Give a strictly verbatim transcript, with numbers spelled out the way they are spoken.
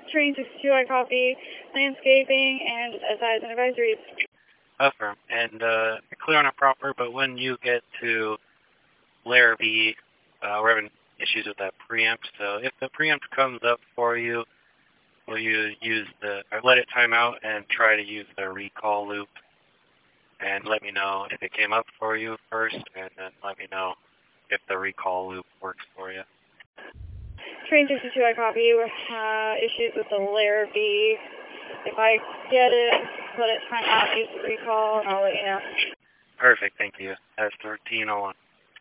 Train sixty-two, I copy. Landscaping and S Is and advisories. Affirm. And uh, clear on a proper, but when you get to layer B, uh, we're having issues with that preamp. So if the preamp comes up for you, will you use the, or let it time out and try to use the recall loop? And let me know if it came up for you first, and then let me know if the recall loop works for you. Train sixty-two, I copy. Uh, issues with the layer B. If I get it, let it time out, use the recall, and I'll let you know. Perfect, thank you. That's thirteen oh one.